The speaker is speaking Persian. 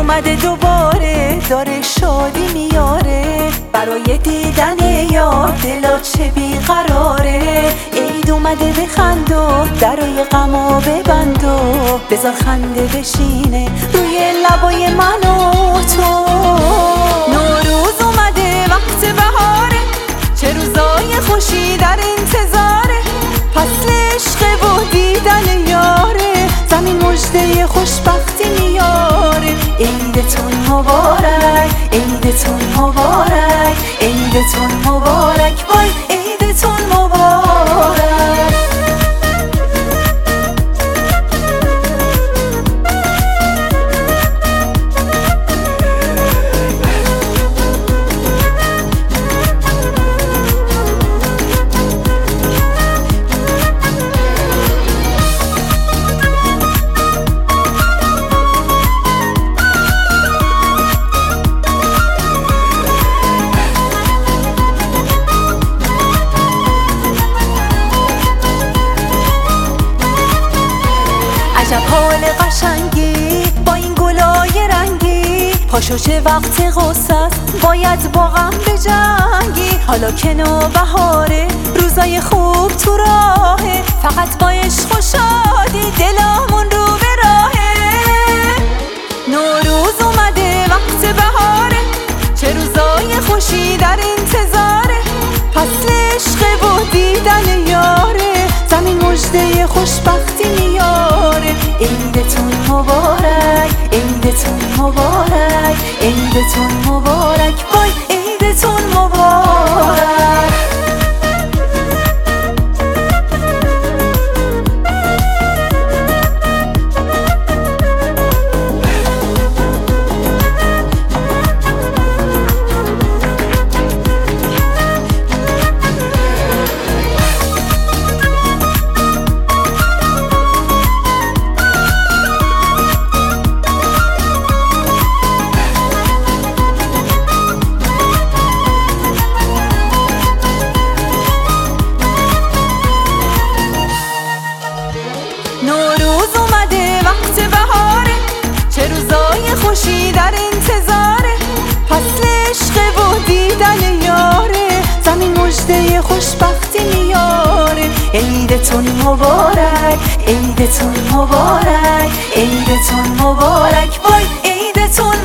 اومده دوباره، داره شادی میاره، برای دیدن یار دلا چه بیقراره. عید اومده بخند و درای غمو ببند و بذار خنده بشینه روی لبای من و تو. نوروز اومده وقت بهاره، چه روزای خوشی در انتظاره، فصل عشق و دیدن یاره، زمین مژده خوشبختی میاره. عیدتون مبارک، عیدتون مبارک، عیدتون مبارک، وای عیدتون مبارک. عجب حال قشنگی با این گلای رنگی، پاشو چه وقت غصه است باید با غم بجنگی. حالا که نوبهاره روزای خوب تو راهه، فقط با عشق و شادی دلمون رو به راهه. نوروز اومده وقت بهاره، چه روزای خوشی در انتظاره، فصل عشق و دیدن یاره، زمین مژده خوشبختی میاره. عیدتون مبارک، عیدتون مبارک، عیدتون مبارک، وای عیدتون مبارک. نوروز اومده وقت بهاره، چه روزای خوشی در انتظاره، فصل عشق و دیدن یاره، زمین مژده خوشبختی میاره. عیدتون مبارک، عیدتون مبارک، عیدتون مبارک، وای عیدتون